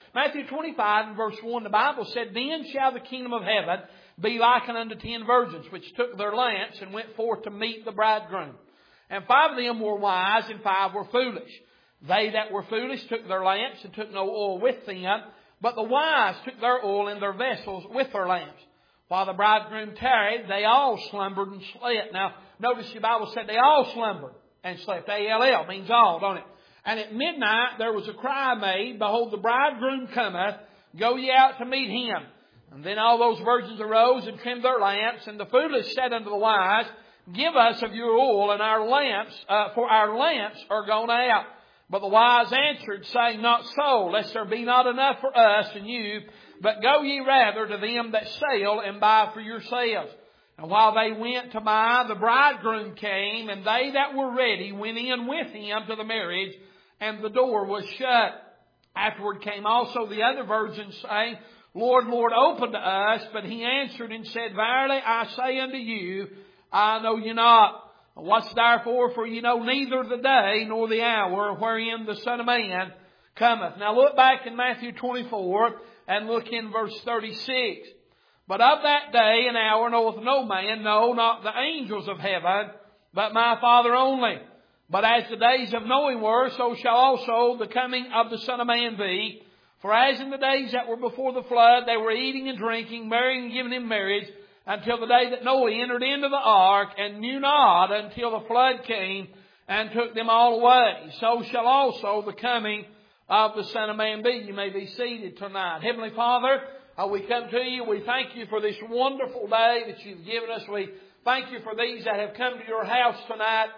Matthew 25 and verse 1, the Bible said, Then shall the kingdom of heaven be likened unto 10 virgins, which took their lamps and went forth to meet the bridegroom. And 5 of them were wise, and 5 were foolish. They that were foolish took their lamps and took no oil with them, but the wise took their oil in their vessels with their lamps. While the bridegroom tarried, they all slumbered and slept. Now, notice the Bible said they all slumbered and slept. A-L-L means all, don't it? And at midnight there was a cry made, Behold, the bridegroom cometh, go ye out to meet him. And then all those virgins arose and trimmed their lamps, and the foolish said unto the wise, Give us of your oil and our lamps, for our lamps are gone out. But the wise answered, saying, Not so, lest there be not enough for us and you, but go ye rather to them that sell and buy for yourselves. And while they went to buy, the bridegroom came, and they that were ready went in with him to the marriage, and the door was shut. Afterward came also the other virgins, saying, Lord, Lord, open to us. But he answered and said, Verily I say unto you, I know you not. Watch therefore, for ye know neither the day nor the hour wherein the Son of Man cometh. Now look back in Matthew 24 and look in verse 36. But of that day and hour knoweth no man, no, not the angels of heaven, but my Father only. But as the days of knowing were, so shall also the coming of the Son of Man be. For as in the days that were before the flood, they were eating and drinking, marrying and giving in marriage, until the day that Noah entered into the ark, and knew not until the flood came and took them all away. So shall also the coming of the Son of Man be. You may be seated tonight. Heavenly Father, we come to you. We thank you for this wonderful day that you've given us. We thank you for these that have come to your house tonight.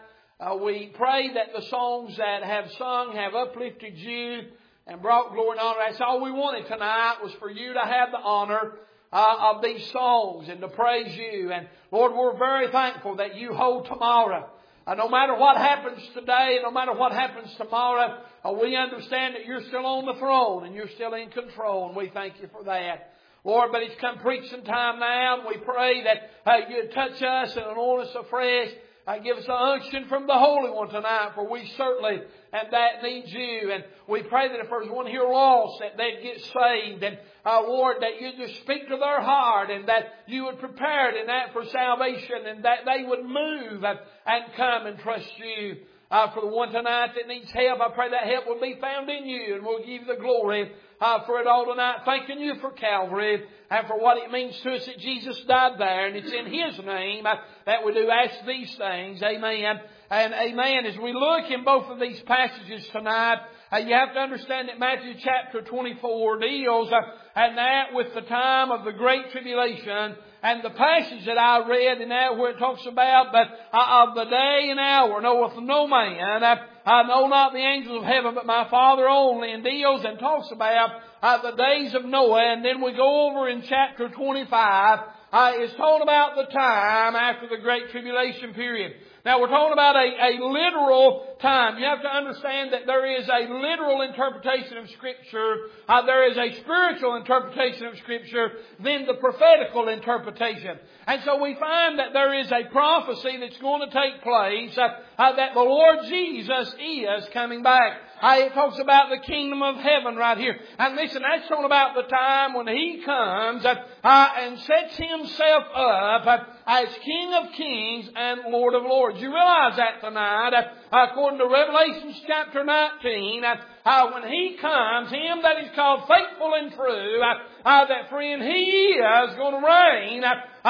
We pray that the songs that have sung have uplifted you and brought glory and honor. That's all we wanted tonight, was for you to have the honor of these songs and to praise you. And Lord, we're very thankful that you hold tomorrow. No matter what happens today, no matter what happens tomorrow, we understand that you're still on the throne and you're still in control, and we thank you for that. Lord, but it's come preaching time now, and we pray that you'd touch us and anoint us afresh. Give us an unction from the Holy One tonight, for we certainly and that need you. And we pray that if there's one here lost, that they'd get saved. And Lord, that you'd just speak to their heart, and that you would prepare it in that for salvation, and that they would move and come and trust you. For the one tonight that needs help, I pray that help will be found in you, and we'll give you the glory for it all tonight. Thanking you for Calvary and for what it means to us that Jesus died there. And it's in His name that we do ask these things. Amen and amen. As we look in both of these passages tonight, you have to understand that Matthew chapter 24 deals and that with the time of the Great Tribulation. And the passage that I read in that where it talks about, but of the day and hour knoweth no man, I know not the angels of heaven, but my Father only, and deals and talks about the days of Noah. And then we go over in chapter 25, it's talking about the time after the Great Tribulation period. Now we're talking about a literal time. You have to understand that there is a literal interpretation of Scripture. There is a spiritual interpretation of Scripture, then the prophetical interpretation. And so we find that there is a prophecy that's going to take place, that the Lord Jesus is coming back. It talks about the kingdom of heaven right here. And listen, that's talking about the time when He comes and sets Himself up as King of kings and Lord of lords. You realize that tonight, according to Revelation chapter 19, when He comes, Him that is called faithful and true, that friend, He is going to reign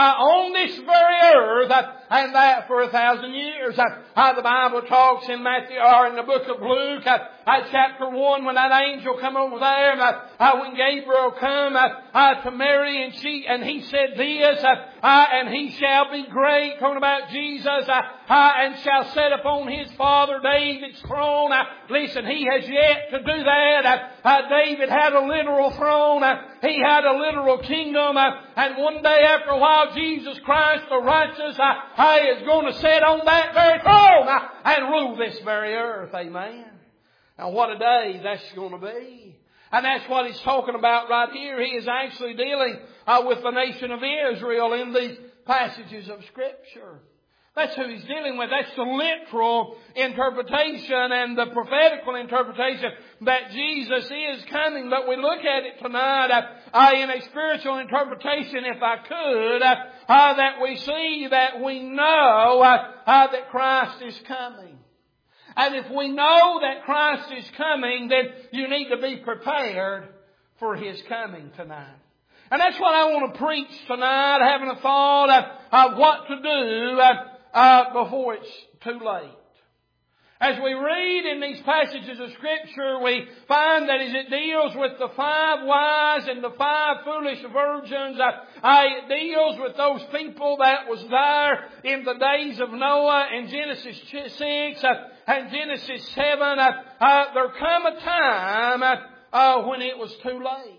on this very earth, and that for 1,000 years. The Bible talks in Matthew, or in the book of Luke, chapter 1, when that angel come over there, when Gabriel come to Mary, and he said this, and he shall be great, talking about Jesus, and shall sit upon his father David's throne. Listen, he has yet to do that. David had a literal throne. He had a literal kingdom. And one day after a while, Jesus Christ, the righteous, is going to sit on that very throne and rule this very earth. Amen. Now what a day that's going to be. And that's what he's talking about right here. He is actually dealing with the nation of Israel in these passages of Scripture. That's who He's dealing with. That's the literal interpretation and the prophetical interpretation that Jesus is coming. But we look at it tonight in a spiritual interpretation, if I could, that we see that we know that Christ is coming. And if we know that Christ is coming, then you need to be prepared for His coming tonight. And that's what I want to preach tonight, having a thought of what to do before it's too late. As we read in these passages of Scripture, we find that as it deals with the 5 wise and the 5 foolish virgins, it deals with those people that was there in the days of Noah in Genesis 6 and Genesis 7. There come a time when it was too late.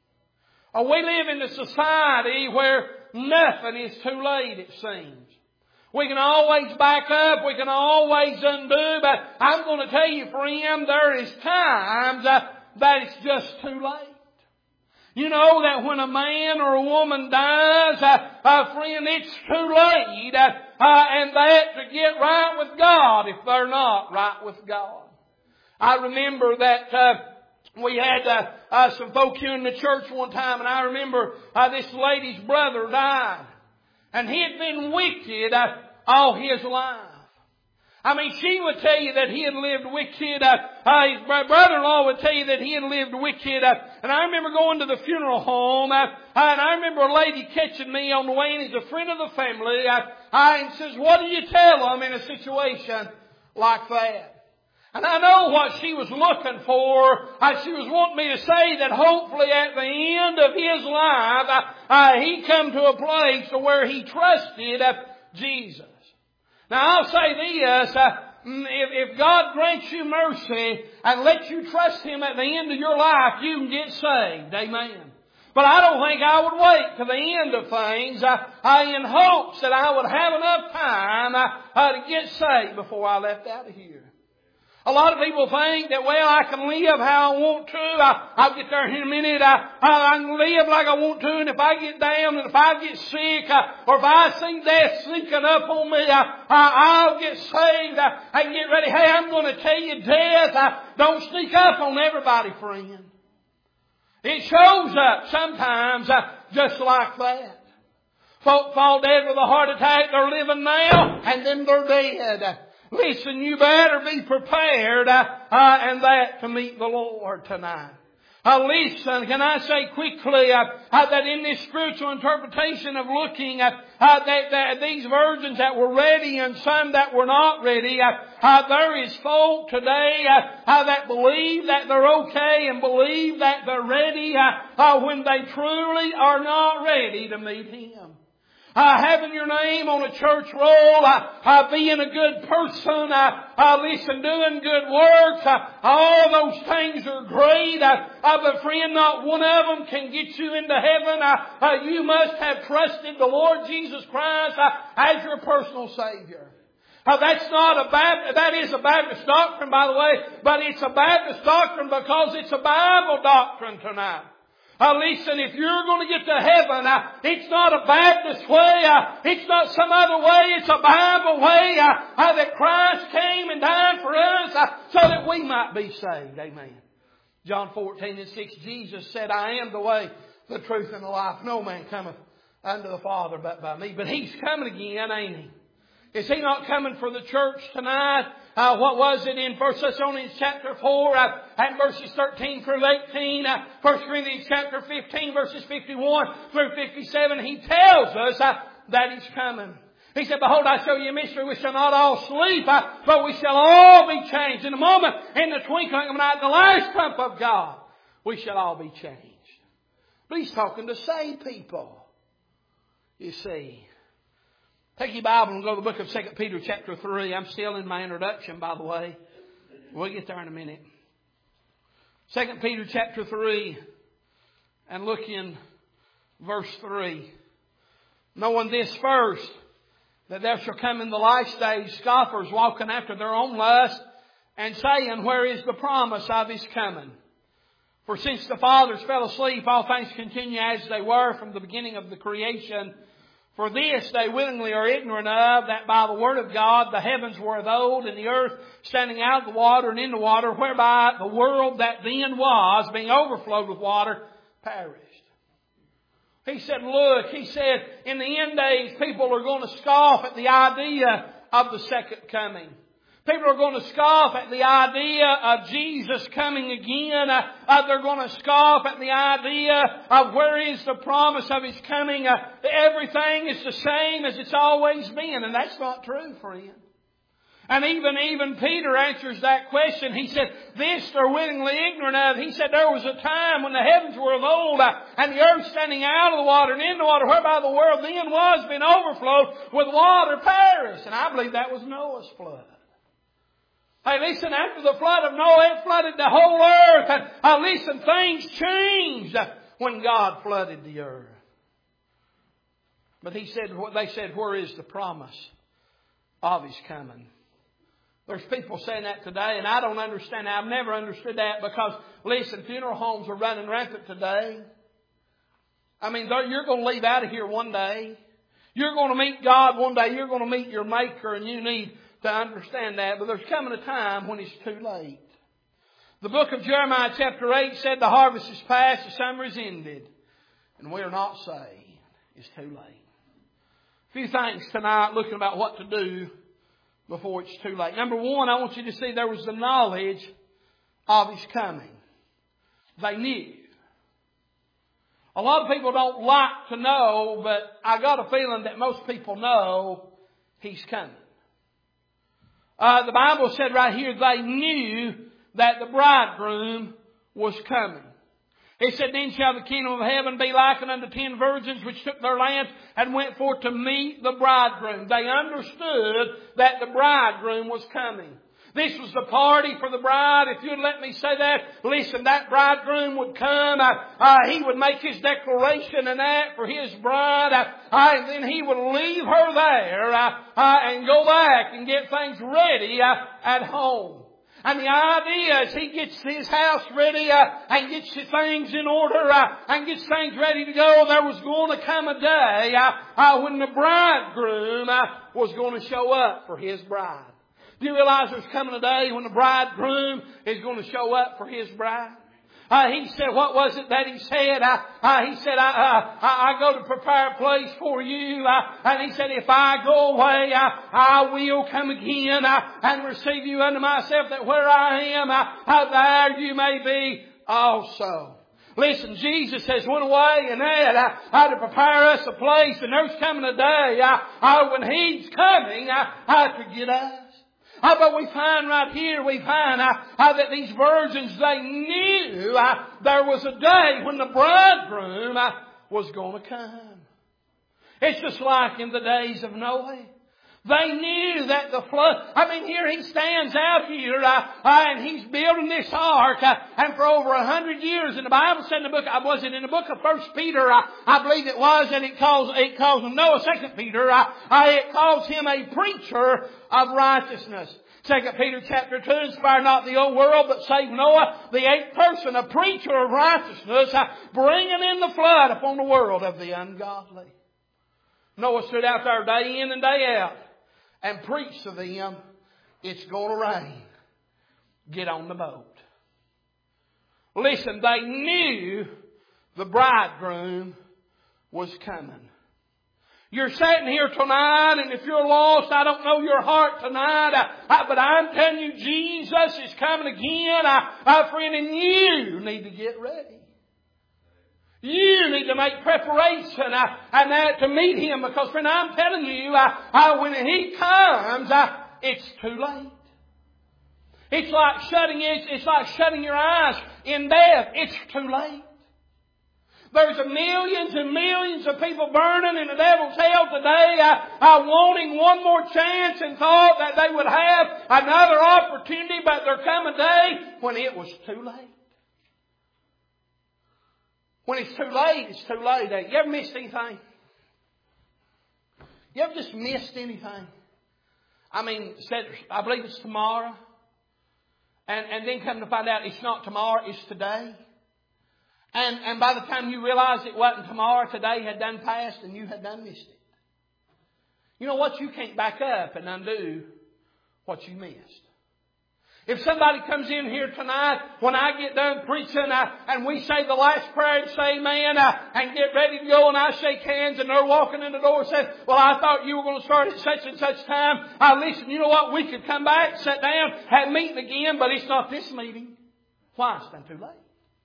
We live in a society where nothing is too late, it seems. We can always back up, we can always undo, but I'm going to tell you, friend, there is times that it's just too late. You know that when a man or a woman dies, friend, it's too late, and that to get right with God if they're not right with God. I remember that we had some folk here in the church one time, and I remember this lady's brother died. And he had been wicked all his life. I mean, she would tell you that he had lived wicked. His brother-in-law would tell you that he had lived wicked. And I remember going to the funeral home, and I remember a lady catching me on the way in. He's a friend of the family. And says, what do you tell them in a situation like that? And I know what she was looking for. She was wanting me to say that hopefully at the end of his life, he come to a place where he trusted Jesus. Now I'll say this, if God grants you mercy and lets you trust Him at the end of your life, you can get saved. Amen. But I don't think I would wait to the end of things in hopes that I would have enough time to get saved before I left out of here. A lot of people think that, well, I can live how I want to. I'll get there in a minute. I can live like I want to. And if I get down and if I get sick or if I see death sneaking up on me, I'll get saved. I can get ready. Hey, I'm going to tell you, death don't sneak up on everybody, friend. It shows up sometimes just like that. Folk fall dead with a heart attack. They're living now and then they're dead. Listen, you better be prepared and that to meet the Lord tonight. Listen, can I say quickly that in this spiritual interpretation of looking at that these virgins that were ready and some that were not ready, there is folk today that believe that they're okay and believe that they're ready when they truly are not ready to meet Him. Having your name on a church roll, being a good person, listen, doing good works, all those things are great. But friend, not one of them can get you into heaven. You must have trusted the Lord Jesus Christ as your personal Savior. That's not that is a Baptist doctrine, by the way, but it's a Baptist doctrine because it's a Bible doctrine tonight. Listen, if you're going to get to heaven, it's not a Baptist way. It's not some other way. It's a Bible way that Christ came and died for us so that we might be saved. Amen. John 14:6, Jesus said, I am the way, the truth, and the life. No man cometh unto the Father but by me. But He's coming again, ain't He? Is He not coming for the church tonight? What was it in 1 Thessalonians chapter 4 and verses 13 through 18, 1 Corinthians chapter 15 verses 51 through 57, He tells us that He's coming. He said, behold, I show you a mystery. We shall not all sleep, but we shall all be changed. In a moment, in the twinkling of an eye, at the last trump of God, we shall all be changed. But He's talking to saved people, you see. Take your Bible and go to the book of 2 Peter chapter 3. I'm still in my introduction, by the way. We'll get there in a minute. 2 Peter chapter 3 and look in verse 3. Knowing this first, that there shall come in the last days scoffers walking after their own lust and saying, where is the promise of His coming? For since the fathers fell asleep, all things continue as they were from the beginning of the creation. For this they willingly are ignorant of, that by the word of God the heavens were of old, and the earth standing out of the water and in the water, whereby the world that then was, being overflowed with water, perished. He said, look, he said, in the end days people are going to scoff at the idea of the second coming. People are going to scoff at the idea of Jesus coming again. They're going to scoff at the idea of where is the promise of His coming. Everything is the same as it's always been. And that's not true, friend. And even Peter answers that question. He said, this they're willingly ignorant of. He said, there was a time when the heavens were of old, and the earth standing out of the water and in the water, whereby the world then was being overflowed with water perished. And I believe that was Noah's flood. Hey, listen, after the flood of Noah, it flooded the whole earth. And listen, things changed when God flooded the earth. But they said, where is the promise of His coming? There's people saying that today, and I don't understand that. I've never understood that because, listen, funeral homes are running rampant today. I mean, you're going to leave out of here one day. You're going to meet God one day. You're going to meet your Maker, and you need to understand that. But there's coming a time when it's too late. The book of Jeremiah chapter 8 said the harvest is past, the summer is ended, and we are not saved. It's too late. A few things tonight looking about what to do before it's too late. Number one, I want you to see there was the knowledge of His coming. They knew. A lot of people don't like to know, but I got a feeling that most people know He's coming. The Bible said right here, they knew that the bridegroom was coming. It said, then shall the kingdom of heaven be likened unto 10 virgins which took their lamps and went forth to meet the bridegroom. They understood that the bridegroom was coming. This was the party for the bride. If you'd let me say that, listen, that bridegroom would come. He would make his declaration and that for his bride. And then he would leave her there and go back and get things ready at home. And the idea is he gets his house ready and gets things in order and gets things ready to go. There was going to come a day when the bridegroom was going to show up for his bride. Do you realize there's coming a day when the bridegroom is going to show up for his bride? He said, what was it that he said? He said, I go to prepare a place for you. And he said, if I go away, I will come again and receive you unto myself, that where I am, there you may be also. Listen, Jesus has went away and had to prepare us a place, and there's coming a day when He's coming to get us. But we find right here, we find that these virgins, they knew there was a day when the bridegroom was going to come. It's just like in the days of Noah. They knew that the flood, here he stands out here and he's building this ark and for over 100 years, and the Bible said in the book, was it in the book of 1 Peter, I believe it was, and it calls him Noah, 2 Peter, it calls him a preacher of righteousness. 2 Peter chapter 2, inspire not the old world, but save Noah, the eighth person, a preacher of righteousness, bringing in the flood upon the world of the ungodly. Noah stood out there day in and day out and preached to them, it's going to rain. Get on the boat. Listen, they knew the bridegroom was coming. You're sitting here tonight, and if you're lost, I don't know your heart tonight, but I'm telling you, Jesus is coming again, friend, and you need to get ready. You need to make preparation and that to meet Him, because, friend, I'm telling you, when He comes, it's too late. It's like shutting your eyes in death. It's too late. There's millions and millions of people burning in the devil's hell today, wanting one more chance and thought that they would have another opportunity, but there come a day when it was too late. When it's too late, it's too late. You ever missed anything? You ever just missed anything? I believe it's tomorrow. And then come to find out it's not tomorrow, it's today. And by the time you realized it wasn't tomorrow, today had done passed and you had done missed it. You know what? You can't back up and undo what you missed. If somebody comes in here tonight, when I get done preaching, and we say the last prayer and say amen, and get ready to go, and I shake hands, and they're walking in the door and say, well, I thought you were going to start at such and such time. Listen, you know what? We could come back, sit down, have a meeting again, but it's not this meeting. Why? It's been too late.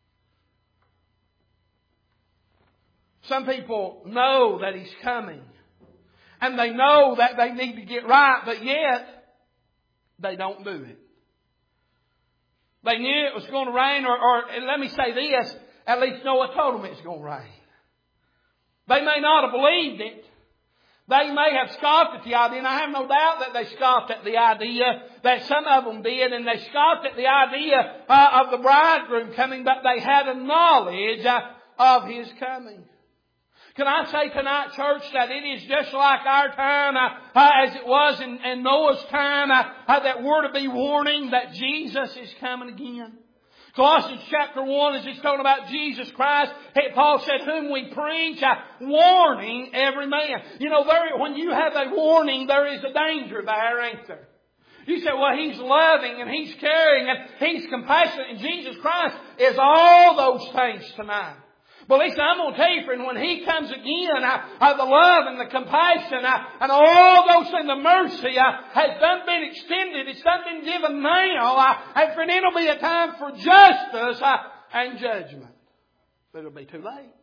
Some people know that He's coming. And they know that they need to get right, but yet they don't do it. They knew it was going to rain, or let me say this, at least Noah told them it's going to rain. They may not have believed it. They may have scoffed at the idea, and I have no doubt that they scoffed at the idea, that some of them did, and they scoffed at the idea of the bridegroom coming, but they had a knowledge of His coming. Can I say tonight, church, that it is just like our time as it was in Noah's time, that we're to be warning that Jesus is coming again. Colossians chapter 1, as he's talking about Jesus Christ, Paul said, whom we preach, warning every man. You know, when you have a warning, there is a danger there, ain't there? You say, well, He's loving and He's caring and He's compassionate, and Jesus Christ is all those things tonight. But listen, I'm going to tell you, friend, when He comes again, the love and the compassion and all those things, the mercy has done been extended. It's done been given now. And friend, it'll be a time for justice and judgment. But it'll be too late.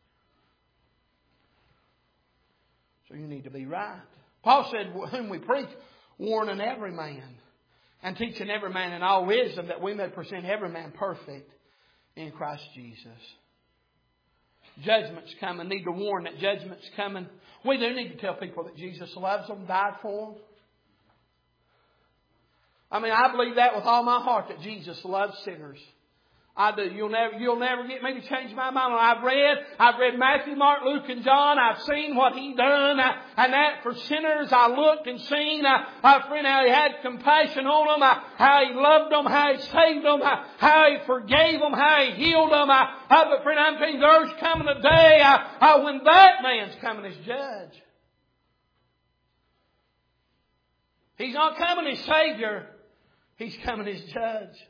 So you need to be right. Paul said, whom we preach, warning every man and teaching every man in all wisdom, that we may present every man perfect in Christ Jesus. Judgment's coming. Need to warn that judgment's coming. We do need to tell people that Jesus loves them, died for them. I mean, I believe that with all my heart, that Jesus loves sinners. I do. You'll never get me to change my mind. I've read Matthew, Mark, Luke, and John. I've seen what He done. And that for sinners, I looked and seen, friend, how He had compassion on them, how He loved them, how He saved them, how He forgave them, how He healed them. But friend, I'm telling you, there's coming a day when that man's coming as judge. He's not coming as Savior. He's coming as judge.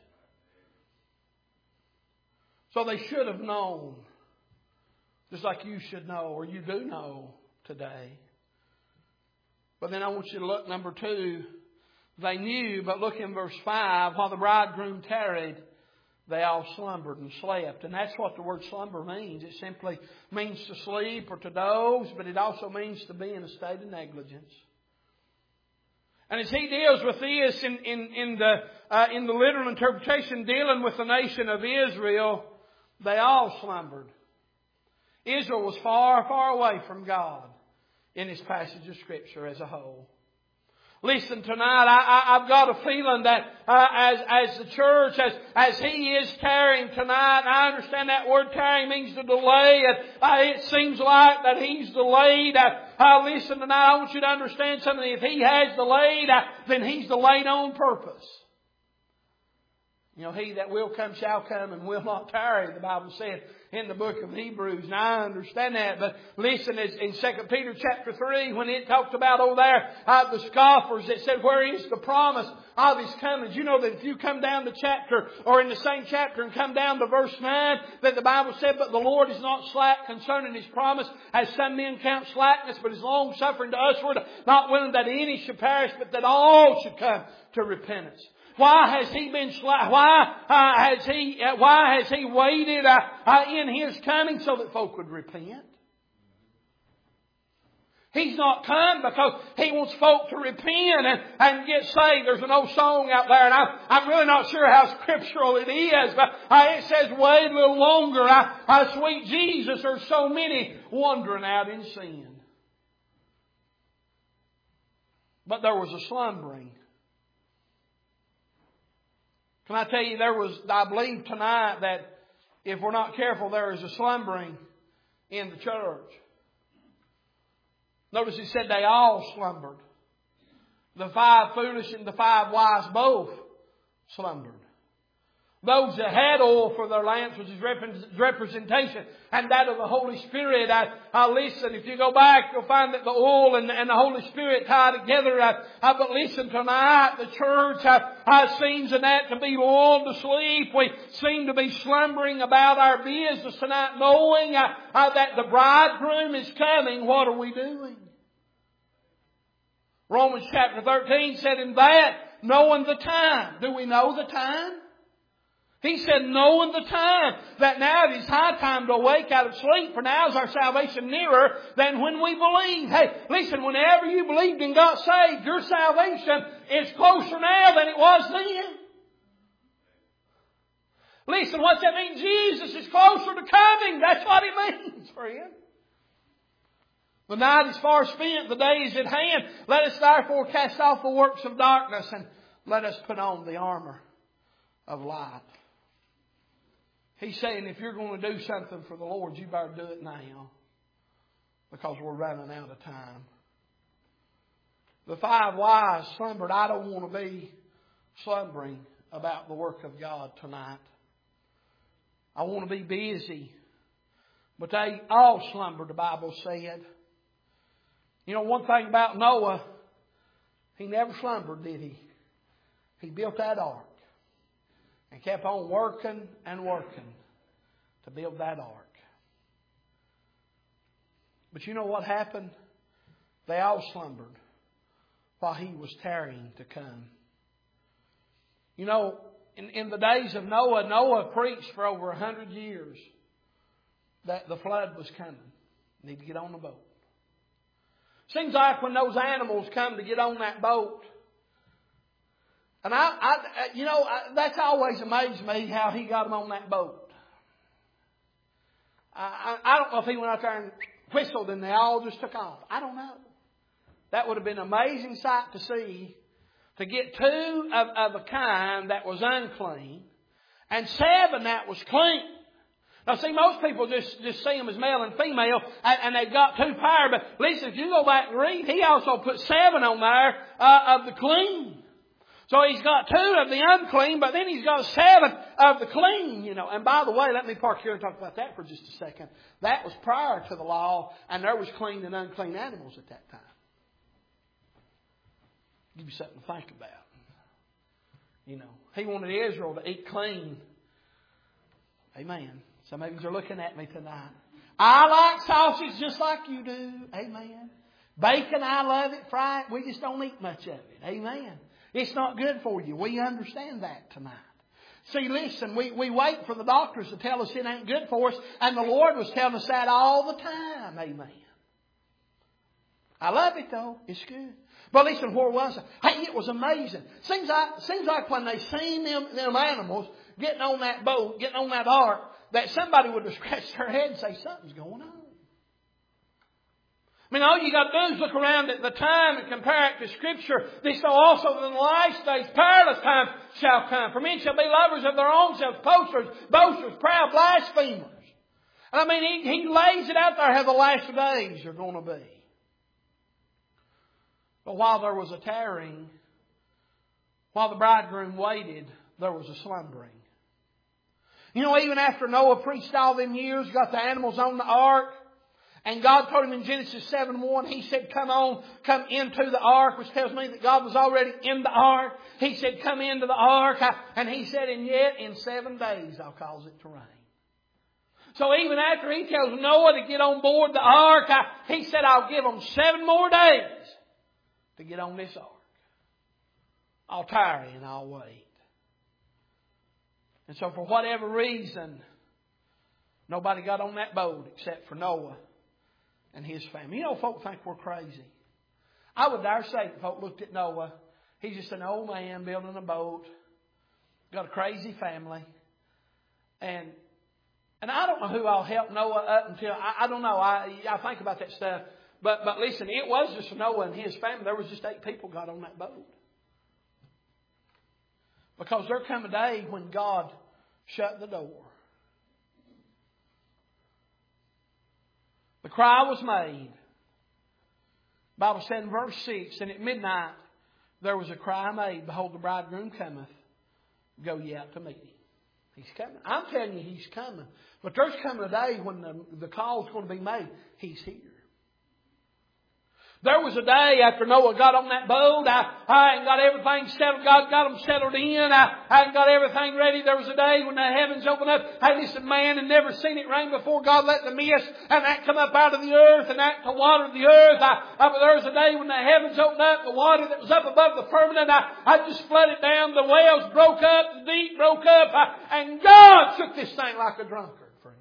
So they should have known, just like you should know, or you do know today. But then I want you to look, number 2. They knew, but look in verse 5, while the bridegroom tarried, they all slumbered and slept. And that's what the word slumber means. It simply means to sleep or to doze, but it also means to be in a state of negligence. And as he deals with this in the literal interpretation, dealing with the nation of Israel, they all slumbered. Israel was far, far away from God in this passage of Scripture as a whole. Listen, tonight, I've got a feeling that as the church, as He is tarrying tonight, and I understand that word tarrying means to delay, and it seems like that He's delayed. Listen, tonight, I want you to understand something. If He has delayed, then He's delayed on purpose. You know, He that will come shall come and will not tarry, the Bible says in the book of Hebrews. And I understand that. But listen, in 2 Peter chapter 3, when it talks about over there, the scoffers, it said, where is the promise of His coming? You know that if you come down the chapter, or in the same chapter, and come down to verse 9, that the Bible said, but the Lord is not slack concerning His promise, as some men count slackness, but is long suffering to usward, not willing that any should perish, but that all should come to repentance. Why has He been slack? Why has He waited in His coming so that folk would repent? He's not come because He wants folk to repent and get saved. There's an old song out there, and I'm really not sure how scriptural it is, but it says, wait a little longer, sweet Jesus, there's so many wandering out in sin. But there was a slumbering. Can I tell you, I believe tonight that if we're not careful, there is a slumbering in the church. Notice it said they all slumbered. The 5 foolish and the 5 wise both slumbered. Those that had oil for their lamps was His representation, and that of the Holy Spirit. Listen, if you go back, you'll find that the oil and the Holy Spirit tie together. But listen, tonight the church seems in that to be lulled to sleep. We seem to be slumbering about our business tonight, knowing that the bridegroom is coming. What are we doing? Romans chapter 13 said in that, knowing the time. Do we know the time? He said, knowing the time, that now it is high time to awake out of sleep, for now is our salvation nearer than when we believed. Hey, listen, whenever you believed and got saved, your salvation is closer now than it was then. Listen, what's that mean? Jesus is closer to coming. That's what it means, friend. The night is far spent, the day is at hand. Let us therefore cast off the works of darkness and let us put on the armor of light. He's saying if you're going to do something for the Lord, you better do it now, because we're running out of time. The 5 wise slumbered. I don't want to be slumbering about the work of God tonight. I want to be busy. But they all slumbered, the Bible said. You know, one thing about Noah, he never slumbered, did he? He built that ark. And kept on working and working to build that ark. But you know what happened? They all slumbered while he was tarrying to come. You know, in the days of Noah, Noah preached for over 100 years that the flood was coming. You need to get on the boat. Seems like when those animals come to get on that boat, and that's always amazed me how he got them on that boat. I don't know if he went out there and whistled and they all just took off. I don't know. That would have been an amazing sight to see, to get 2 of a kind that was unclean and 7 that was clean. Now see, most people just see them as male and female, and they've got 2 pairs. But listen, if you go back and read, he also put 7 on there of the clean. So he's got 2 of the unclean, but then he's got 7 of the clean, you know. And by the way, let me park here and talk about that for just a second. That was prior to the law, and there was clean and unclean animals at that time. Give you something to think about. You know, he wanted Israel to eat clean. Amen. Some of you are looking at me tonight. I like sausage just like you do. Amen. Bacon, I love it. Fry it. We just don't eat much of it. Amen. It's not good for you. We understand that tonight. See, listen, we wait for the doctors to tell us it ain't good for us, and the Lord was telling us that all the time. Amen. I love it though. It's good. But listen, where was I? Hey, it was amazing. Seems like when they seen them animals getting on that boat, getting on that ark, that somebody would have scratched their head and say, something's going on. I mean, all you got to do is look around at the time and compare it to Scripture. This so also in the last days, perilous times shall come. For men shall be lovers of their own selves, boasters, proud, blasphemers. And I mean, he lays it out there how the last days are going to be. But while there was a tarrying, while the bridegroom waited, there was a slumbering. You know, even after Noah preached all them years, got the animals on the ark, and God told him in Genesis 7:1, He said, come into the ark, which tells me that God was already in the ark. He said, come into the ark. And He said, and yet in 7 days I'll cause it to rain. So even after He tells Noah to get on board the ark, He said, I'll give them 7 more days to get on this ark. I'll tarry and I'll wait. And so for whatever reason, nobody got on that boat except for Noah and his family. You know, folk think we're crazy. I would dare say that folk looked at Noah. He's just an old man building a boat. Got a crazy family. And I don't know who all helped Noah up until, I don't know. I think about that stuff. But listen, it was just Noah and his family. There was just 8 people got on that boat. Because there come a day when God shut the door. The cry was made. The Bible said in verse 6, and at midnight there was a cry made, behold, the bridegroom cometh, go ye out to meet him. He's coming. I'm telling you, He's coming. But there's coming a day when the call's going to be made. He's here. There was a day after Noah got on that boat, I hadn't got everything settled. God got them settled in. I hadn't got everything ready. There was a day when the heavens opened up. Hey, listen, man had never seen it rain before. God let the mist and that come up out of the earth and that to water the earth. But there was a day when the heavens opened up, the water that was up above the firmament, I just flooded down. The wells broke up, the deep broke up, and God took this thing like a drunkard, friend.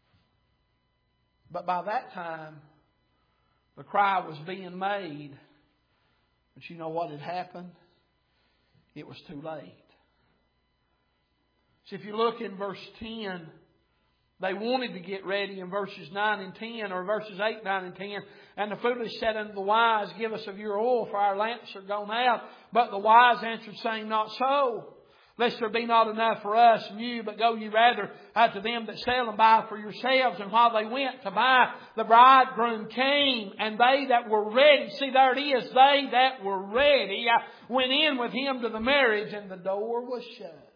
But by that time, the cry was being made. But you know what had happened? It was too late. So if you look in verse 10, they wanted to get ready in verses 9 and 10, or verses 8, 9 and 10. And the foolish said unto the wise, Give us of your oil, for our lamps are gone out. But the wise answered, saying, Not so. Lest there be not enough for us and you, but go ye rather to them that sell and buy for yourselves. And while they went to buy, the bridegroom came, and they that were ready, see there it is, they that were ready went in with him to the marriage, and the door was shut.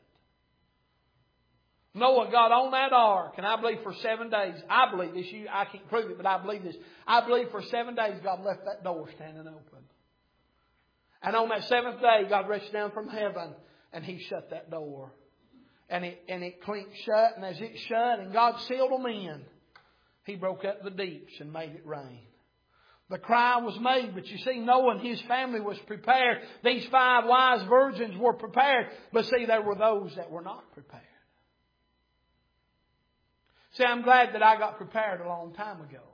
Noah got on that ark, and I believe for 7 days, I believe this, I can't prove it, but I believe this. I believe for 7 days God left that door standing open. And on that 7th day, God reached down from heaven, and He shut that door. And it clinked shut. And as it shut and God sealed them in, He broke up the deeps and made it rain. The cry was made. But you see, Noah and his family was prepared. These 5 wise virgins were prepared. But see, there were those that were not prepared. See, I'm glad that I got prepared a long time ago.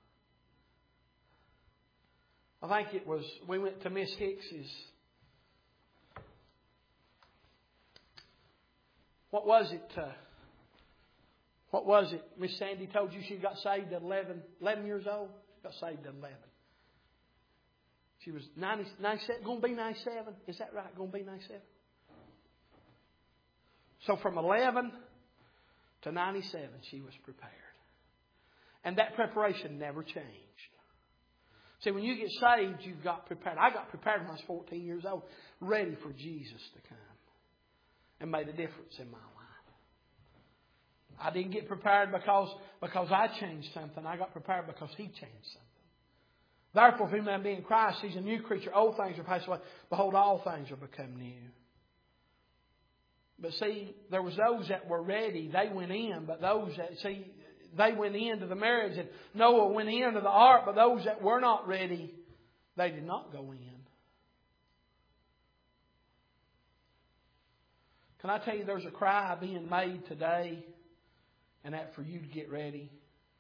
I think it was, we went to Miss Hicks's. What was it? Miss Sandy told you she got saved at 11 years old? Got saved at 11. She was 97, going to be 97. Is that right? Going to be 97? So from 11 to 97, she was prepared. And that preparation never changed. See, when you get saved, you've got prepared. I got prepared when I was 14 years old, ready for Jesus to come. And made a difference in my life. I didn't get prepared because I changed something. I got prepared because He changed something. Therefore, if any man be in Christ, he's a new creature. Old things are passed away. Behold, all things are become new. But see, there was those that were ready. They went in. But those that, see, they went into the marriage. And Noah went into the ark. But those that were not ready, they did not go in. Can I tell you there's a cry being made today, and that for you to get ready?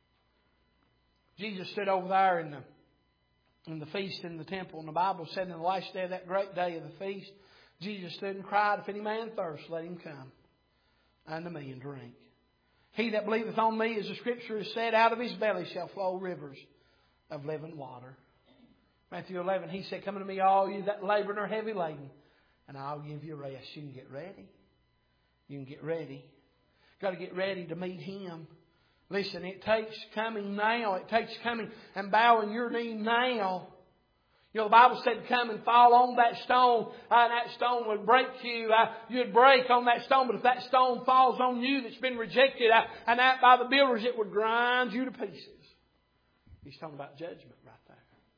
Jesus stood over there in the feast in the temple, and the Bible said in the last day of that great day of the feast, Jesus stood and cried, If any man thirst, let him come unto me and drink. He that believeth on me, as the Scripture has said, out of his belly shall flow rivers of living water. Matthew 11, He said, Come unto me, all you that labor and are heavy laden, and I'll give you rest. You can get ready. You can get ready. Got to get ready to meet Him. Listen, it takes coming now. It takes coming and bowing your knee now. You know, the Bible said to come and fall on that stone, and that stone would break you. You'd break on that stone, but if that stone falls on you that's been rejected, and that by the builders, it would grind you to pieces. He's talking about judgment right there.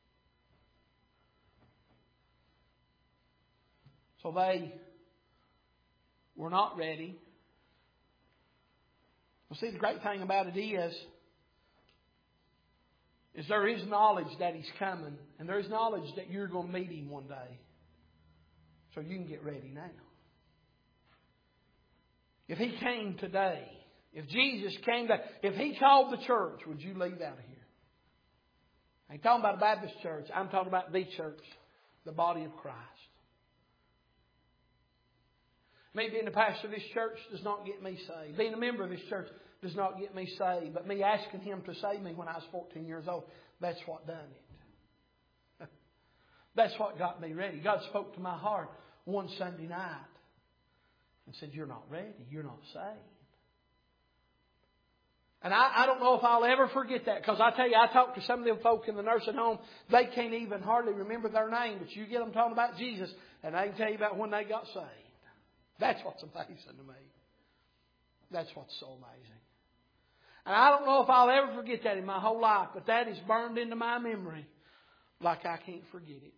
So they were not ready. Well, see, the great thing about it is there is knowledge that He's coming. And there is knowledge that you're going to meet Him one day. So you can get ready now. If He came today, if Jesus came back, if He called the church, would you leave out of here? I ain't talking about a Baptist church. I'm talking about the church, the body of Christ. Me being the pastor of this church does not get me saved. Being a member of this church does not get me saved. But me asking Him to save me when I was 14 years old, that's what done it. That's what got me ready. God spoke to my heart one Sunday night and said, You're not ready. You're not saved. And I don't know if I'll ever forget that. Because I tell you, I talked to some of them folk in the nursing home. They can't even hardly remember their name. But you get them talking about Jesus, and they can tell you about when they got saved. That's what's amazing to me. That's what's so amazing. And I don't know if I'll ever forget that in my whole life, but that is burned into my memory like I can't forget it.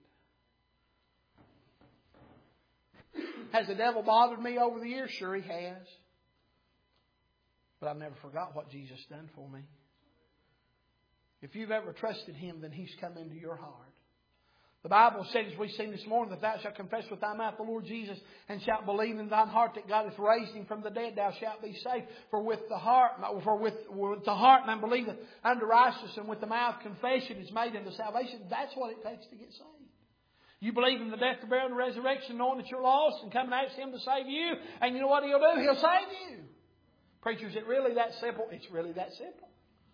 Has the devil bothered me over the years? Sure, he has. But I've never forgot what Jesus done for me. If you've ever trusted Him, then He's come into your heart. The Bible says, as we've seen this morning, that thou shalt confess with thy mouth the Lord Jesus and shalt believe in thine heart that God hath raised Him from the dead, thou shalt be saved. For with the heart man believeth unto righteousness, and with the mouth confession is made unto salvation. That's what it takes to get saved. You believe in the death, the burial, and the resurrection, knowing that you're lost, and come and ask Him to save you. And you know what He'll do? He'll save you. Preacher, is it really that simple? It's really that simple.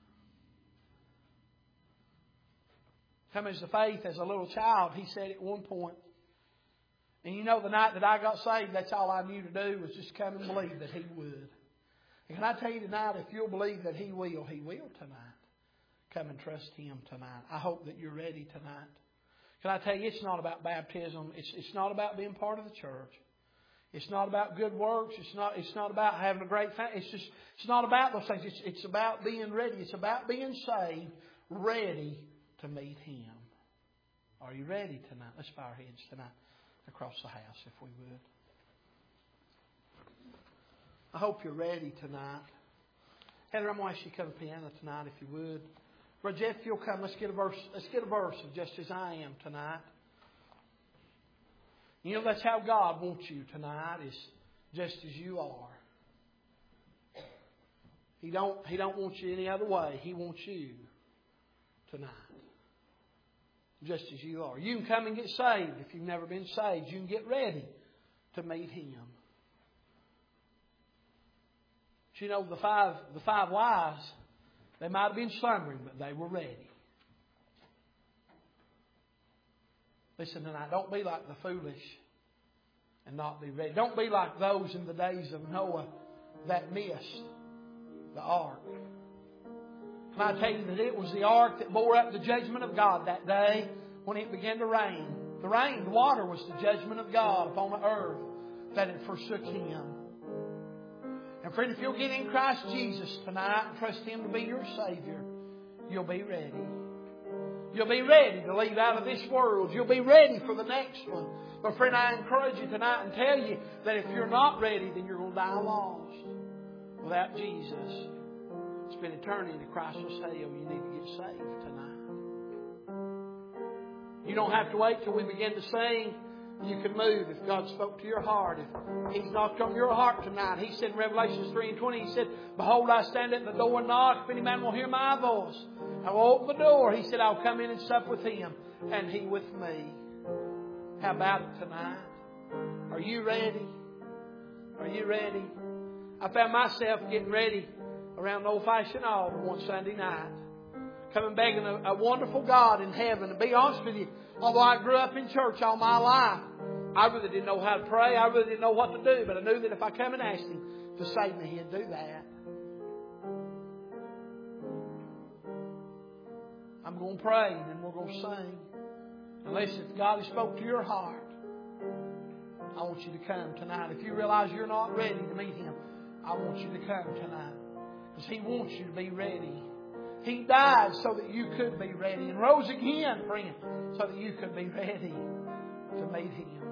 Come as to faith as a little child, he said at one point. And you know, the night that I got saved, that's all I knew to do was just come and believe that He would. And can I tell you tonight, if you'll believe that He will tonight. Come and trust Him tonight. I hope that you're ready tonight. Can I tell you, it's not about baptism. It's not about being part of the church. It's not about good works. It's not about having a great family. It's not about those things. It's about being ready. It's about being saved, ready to meet Him. Are you ready tonight? Let's bow our heads tonight across the house, if we would. I hope you're ready tonight. Heather, I'm going to ask you to come to the piano tonight, if you would. Brother Jeff, if you'll come, let's get a verse of Just As I Am tonight. You know, that's how God wants you tonight, is just as you are. He don't want you any other way. He wants you tonight, just as you are. You can come and get saved if you've never been saved. You can get ready to meet Him. But you know, the five wise, they might have been slumbering, but they were ready. Listen tonight, don't be like the foolish and not be ready. Don't be like those in the days of Noah that missed the ark. Can I tell you that it was the ark that bore up the judgment of God that day when it began to rain? The water was the judgment of God upon the earth that it forsook Him. And friend, if you'll get in Christ Jesus tonight and trust Him to be your Savior, you'll be ready. You'll be ready to leave out of this world. You'll be ready for the next one. But friend, I encourage you tonight and tell you that if you're not ready, then you're going to die lost without Jesus. Spend eternity in Christless hell. You need to get saved tonight. You don't have to wait till we begin to sing. You can move if God spoke to your heart. If He's knocked on your heart tonight. He said in Revelation 3:20, He said, Behold, I stand at the door and knock. If any man will hear my voice, I will open the door. He said, I'll come in and sup with him and he with me. How about it tonight? Are you ready? Are you ready? I found myself getting ready around the old-fashioned altar one Sunday night, coming begging a wonderful God in heaven. To be honest with you, although I grew up in church all my life, I really didn't know how to pray. I really didn't know what to do. But I knew that if I come and asked Him to save me, He'd do that. I'm going to pray and then we're going to sing. And listen, if God has spoke to your heart, I want you to come tonight. If you realize you're not ready to meet Him, I want you to come tonight. Because He wants you to be ready. He died so that you could be ready and rose again, friend, so that you could be ready to meet Him.